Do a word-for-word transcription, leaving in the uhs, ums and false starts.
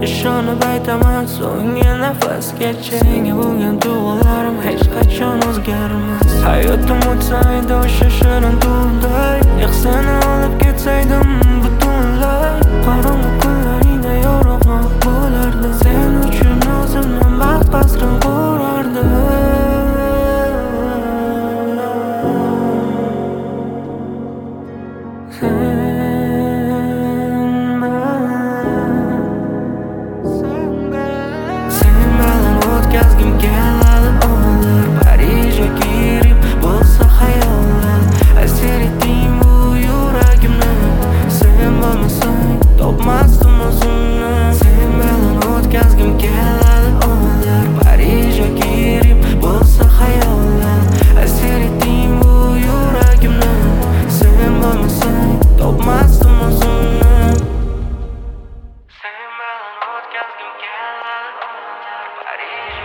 ishonib aytaman, so'nggi nafasgacha senga bo'lgan tuyg'ularim hech qachon o'zgarmas. Hayotim o'tsaydi o'sha shirin tunday, seni olib ketsaydim butunlay. Qorong'u kunlaringda yorug'roq bo'lardi, sen uchun o'zimni baxt qasrin qurardim. O'tkazgim keladi onlar, Parij yoki Rim bo'lsa xayollar. Asir etding bu yuragimni, sen bo'lmasang topmasdim o'zimni. Sen bilan o'tkazgim keladi onlar, Parij yoki Rim bo'lsa xayollar. Asir etding bu yuragimni, sen bo'lmasang topmasdim o'zimni. Sen bilan o'tkazgim keladi onlar, Parij